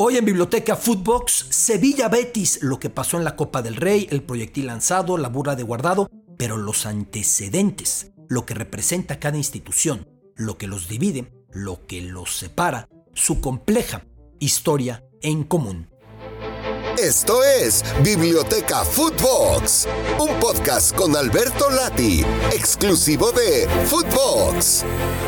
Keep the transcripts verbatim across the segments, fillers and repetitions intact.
Hoy en Biblioteca Footbox, Sevilla Betis, lo que pasó en la Copa del Rey, el proyectil lanzado, la burra de Guardado, pero los antecedentes, lo que representa cada institución, lo que los divide, lo que los separa, su compleja historia en común. Esto es Biblioteca Footbox, un podcast con Alberto Lati, exclusivo de Footbox.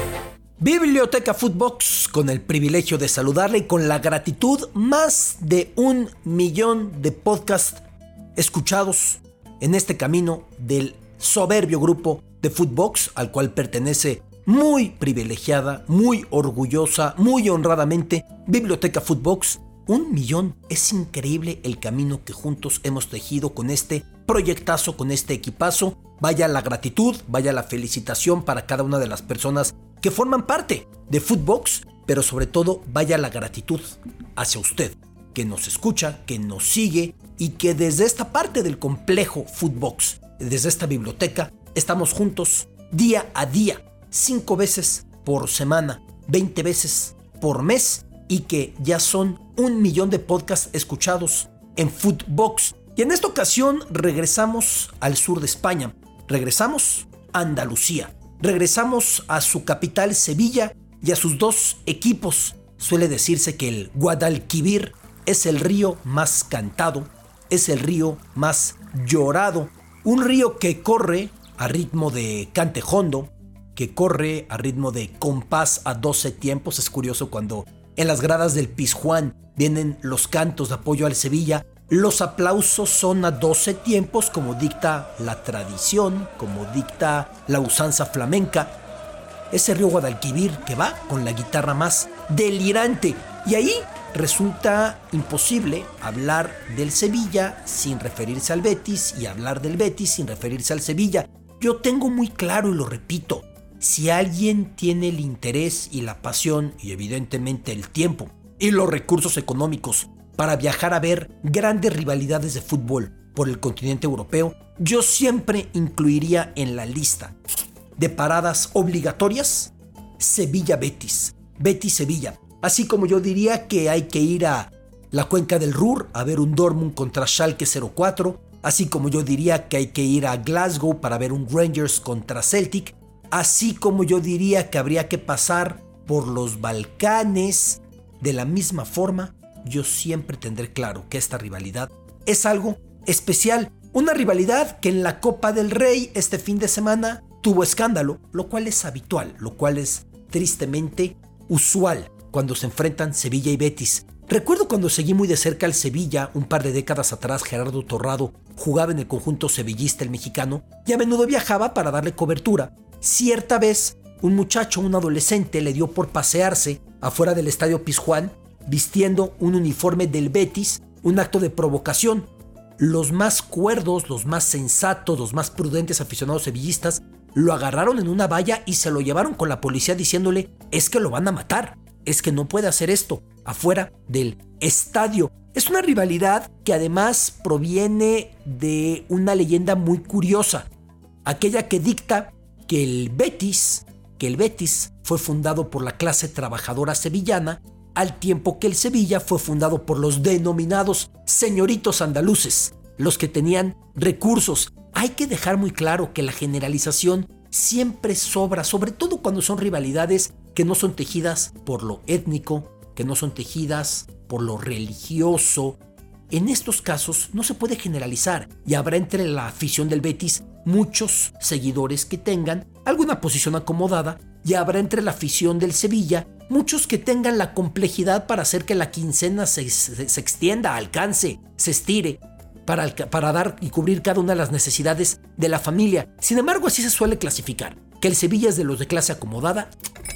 Biblioteca Footbox, con el privilegio de saludarle y con la gratitud, más de un millón de podcasts escuchados en este camino del soberbio grupo de Footbox, al cual pertenece muy privilegiada, muy orgullosa, muy honradamente Biblioteca Footbox. Un millón, es increíble el camino que juntos hemos tejido con este proyectazo, con este equipazo. Vaya la gratitud, vaya la felicitación para cada una de las personas que forman parte de Footbox, pero sobre todo vaya la gratitud hacia usted, que nos escucha, que nos sigue y que desde esta parte del complejo Footbox, desde esta biblioteca, estamos juntos día a día, cinco veces por semana, veinte veces por mes, y que ya son un millón de podcasts escuchados en Footbox. Y en esta ocasión regresamos al sur de España, regresamos a Andalucía, regresamos a su capital Sevilla y a sus dos equipos. Suele decirse que el Guadalquivir es el río más cantado, es el río más llorado, un río que corre a ritmo de cantejondo, que corre a ritmo de compás a doce tiempos. Es curioso cuando en las gradas del Pizjuán vienen los cantos de apoyo al Sevilla. Los aplausos son a doce tiempos, como dicta la tradición, como dicta la usanza flamenca. Ese río Guadalquivir que va con la guitarra más delirante. Y ahí resulta imposible hablar del Sevilla sin referirse al Betis y hablar del Betis sin referirse al Sevilla. Yo tengo muy claro y lo repito. Si alguien tiene el interés y la pasión y evidentemente el tiempo y los recursos económicos para viajar a ver grandes rivalidades de fútbol por el continente europeo, yo siempre incluiría en la lista de paradas obligatorias Sevilla-Betis, Betis-Sevilla. Así como yo diría que hay que ir a la cuenca del Ruhr a ver un Dortmund contra Schalke cero cuatro, así como yo diría que hay que ir a Glasgow para ver un Rangers contra Celtic, así como yo diría que habría que pasar por los Balcanes. De la misma forma, yo siempre tendré claro que esta rivalidad es algo especial. Una rivalidad que en la Copa del Rey este fin de semana tuvo escándalo, lo cual es habitual, lo cual es tristemente usual cuando se enfrentan Sevilla y Betis. Recuerdo cuando seguí muy de cerca al Sevilla un par de décadas atrás. Gerardo Torrado jugaba en el conjunto sevillista, el mexicano, y a menudo viajaba para darle cobertura. Cierta vez, un muchacho, un adolescente, le dio por pasearse afuera del estadio Pizjuán vistiendo un uniforme del Betis, un acto de provocación. Los más cuerdos, los más sensatos, los más prudentes aficionados sevillistas lo agarraron en una valla y se lo llevaron con la policía diciéndole: es que lo van a matar, es que no puede hacer esto afuera del estadio. Es una rivalidad que además proviene de una leyenda muy curiosa, aquella que dicta que el Betis, que el Betis fue fundado por la clase trabajadora sevillana, al tiempo que el Sevilla fue fundado por los denominados señoritos andaluces, los que tenían recursos. Hay que dejar muy claro que la generalización siempre sobra, sobre todo cuando son rivalidades que no son tejidas por lo étnico, que no son tejidas por lo religioso. En estos casos no se puede generalizar y habrá entre la afición del Betis muchos seguidores que tengan alguna posición acomodada y habrá entre la afición del Sevilla muchos que tengan la complejidad para hacer que la quincena se, se, se extienda, alcance, se estire para, para dar y cubrir cada una de las necesidades de la familia. Sin embargo, así se suele clasificar, que el Sevilla es de los de clase acomodada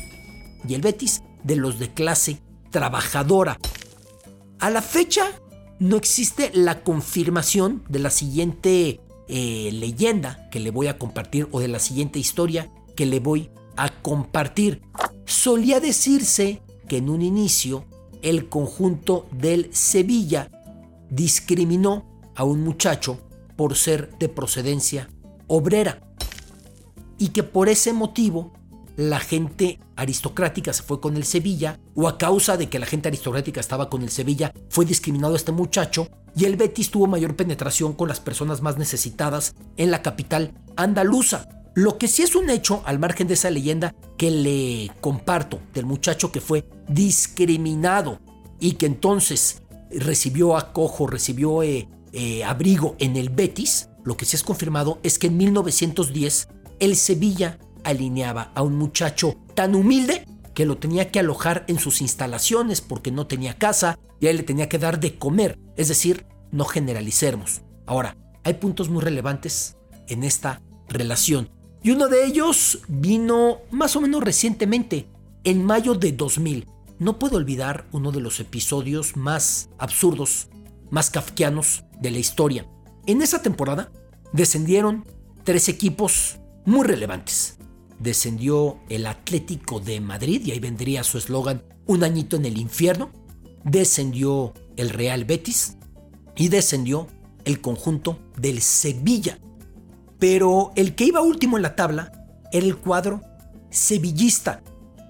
y el Betis de los de clase trabajadora. A la fecha no existe la confirmación de la siguiente eh, leyenda que le voy a compartir o de la siguiente historia que le voy a compartir. Solía decirse que en un inicio el conjunto del Sevilla discriminó a un muchacho por ser de procedencia obrera y que por ese motivo la gente aristocrática se fue con el Sevilla, o a causa de que la gente aristocrática estaba con el Sevilla, fue discriminado este muchacho, y el Betis tuvo mayor penetración con las personas más necesitadas en la capital andaluza. Lo que sí es un hecho, al margen de esa leyenda que le comparto, del muchacho que fue discriminado y que entonces recibió acojo, recibió eh, eh, abrigo en el Betis, lo que sí es confirmado es que en mil novecientos diez el Sevilla alineaba a un muchacho tan humilde que lo tenía que alojar en sus instalaciones porque no tenía casa y a él le tenía que dar de comer. Es decir, no generalicemos. Ahora, hay puntos muy relevantes en esta relación. Y uno de ellos vino más o menos recientemente, en mayo de dos mil. No puedo olvidar uno de los episodios más absurdos, más kafkianos de la historia. En esa temporada descendieron tres equipos muy relevantes. Descendió el Atlético de Madrid, y ahí vendría su eslogan, un añito en el infierno. Descendió el Real Betis y descendió el conjunto del Sevilla. Pero el que iba último en la tabla era el cuadro sevillista.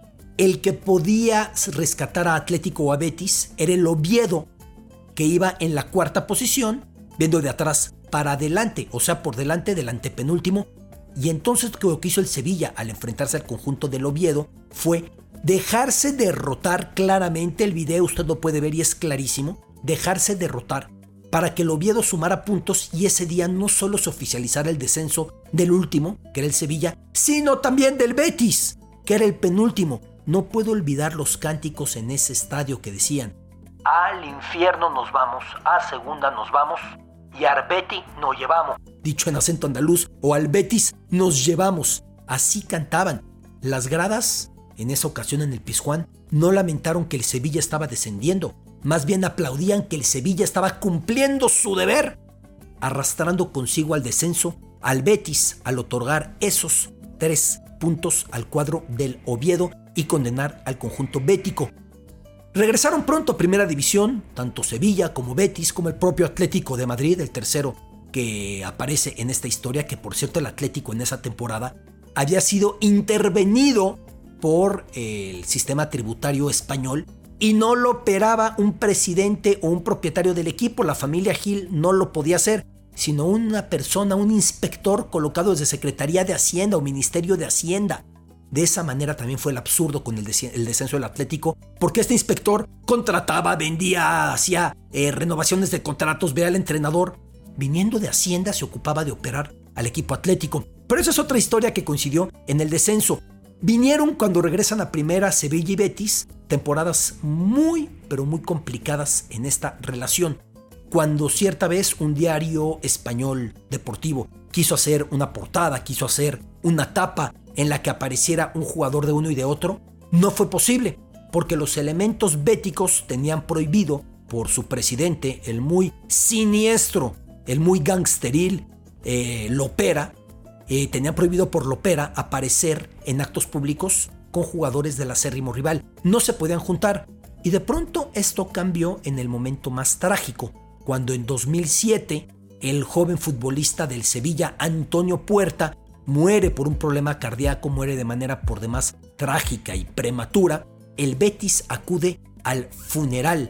El que podía rescatar a Atlético o a Betis era el Oviedo, que iba en la cuarta posición, viendo de atrás para adelante, o sea, por delante del antepenúltimo. Y entonces lo que hizo el Sevilla al enfrentarse al conjunto del Oviedo fue dejarse derrotar claramente. El video usted lo puede ver y es clarísimo. Dejarse derrotar para que el Oviedo sumara puntos y ese día no solo se oficializara el descenso del último, que era el Sevilla, sino también del Betis, que era el penúltimo. No puedo olvidar los cánticos en ese estadio que decían: al infierno nos vamos, a segunda nos vamos y al Betis nos llevamos. Dicho en acento andaluz, o al Betis nos llevamos. Así cantaban. Las gradas, en esa ocasión en el Pizjuán, no lamentaron que el Sevilla estaba descendiendo. Más bien aplaudían que el Sevilla estaba cumpliendo su deber, arrastrando consigo al descenso al Betis al otorgar esos tres puntos al cuadro del Oviedo y condenar al conjunto bético. Regresaron pronto a Primera División, tanto Sevilla como Betis, como el propio Atlético de Madrid, el tercero que aparece en esta historia, que por cierto el Atlético en esa temporada había sido intervenido por el sistema tributario español y no lo operaba un presidente o un propietario del equipo. La familia Gil no lo podía hacer, sino una persona, un inspector colocado desde Secretaría de Hacienda o Ministerio de Hacienda. De esa manera también fue el absurdo con el, des- el descenso del Atlético, porque este inspector contrataba, vendía, hacía eh, renovaciones de contratos, ve al entrenador. Viniendo de Hacienda se ocupaba de operar al equipo Atlético. Pero esa es otra historia que coincidió en el descenso. Vinieron cuando regresan a Primera Sevilla y Betis, temporadas muy, pero muy complicadas en esta relación. Cuando cierta vez un diario español deportivo quiso hacer una portada, quiso hacer una tapa en la que apareciera un jugador de uno y de otro, no fue posible, porque los elementos béticos tenían prohibido por su presidente, el muy siniestro, el muy gangsteril eh, Lopera, eh, tenía prohibido por Lopera aparecer en actos públicos con jugadores del acérrimo rival. No se podían juntar. Y de pronto esto cambió en el momento más trágico, cuando en dos mil siete el joven futbolista del Sevilla, Antonio Puerta, muere por un problema cardíaco, muere de manera por demás trágica y prematura. El Betis acude al funeral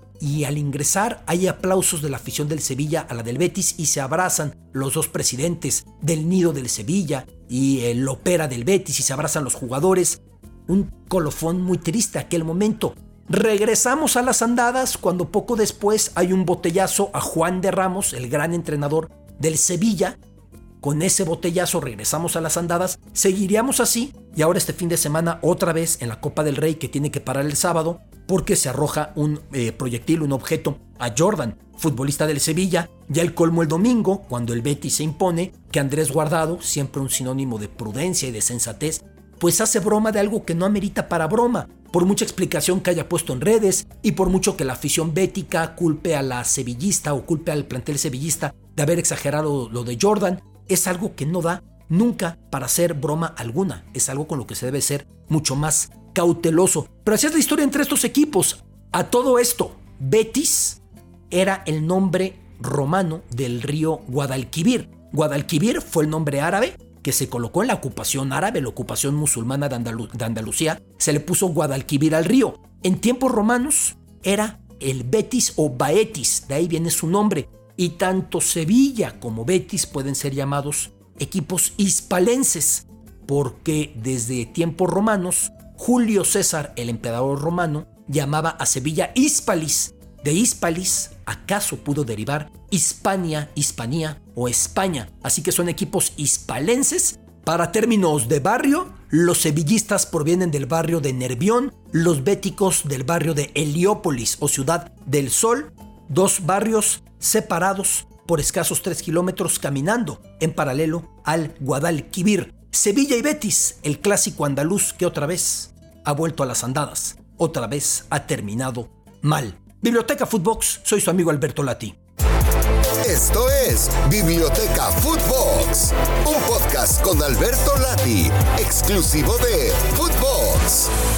y al ingresar hay aplausos de la afición del Sevilla a la del Betis y se abrazan los dos presidentes del nido del Sevilla y el Lopera del Betis y se abrazan los jugadores. Un colofón muy triste aquel momento. Regresamos a las andadas cuando poco después hay un botellazo a Juan de Ramos, el gran entrenador del Sevilla. Con ese botellazo regresamos a las andadas, seguiríamos así y ahora este fin de semana otra vez en la Copa del Rey, que tiene que parar el sábado porque se arroja un eh, proyectil, un objeto a Jordan, futbolista del Sevilla. Ya el colmo el domingo, cuando el Betis se impone, que Andrés Guardado, siempre un sinónimo de prudencia y de sensatez, pues hace broma de algo que no amerita para broma, por mucha explicación que haya puesto en redes y por mucho que la afición bética culpe a la sevillista o culpe al plantel sevillista de haber exagerado lo de Jordan. Es algo que no da nunca para hacer broma alguna. Es algo con lo que se debe ser mucho más cauteloso. Pero así es la historia entre estos equipos. A todo esto, Betis era el nombre romano del río Guadalquivir. Guadalquivir fue el nombre árabe que se colocó en la ocupación árabe, la ocupación musulmana de, Andalu- de Andalucía, se le puso Guadalquivir al río. En tiempos romanos era el Betis o Baetis, de ahí viene su nombre. Y tanto Sevilla como Betis pueden ser llamados equipos hispalenses, porque desde tiempos romanos, Julio César, el emperador romano, llamaba a Sevilla Hispalis. De Hispalis, acaso pudo derivar Hispania, Hispanía o España. Así que son equipos hispalenses. Para términos de barrio, los sevillistas provienen del barrio de Nervión, los béticos del barrio de Heliópolis o Ciudad del Sol, dos barrios separados por escasos tres kilómetros caminando en paralelo al Guadalquivir. Sevilla y Betis, el clásico andaluz que otra vez ha vuelto a las andadas, otra vez ha terminado mal. Biblioteca Footbox, soy su amigo Alberto Lati. Esto es Biblioteca Footbox, un podcast con Alberto Lati, exclusivo de Footbox.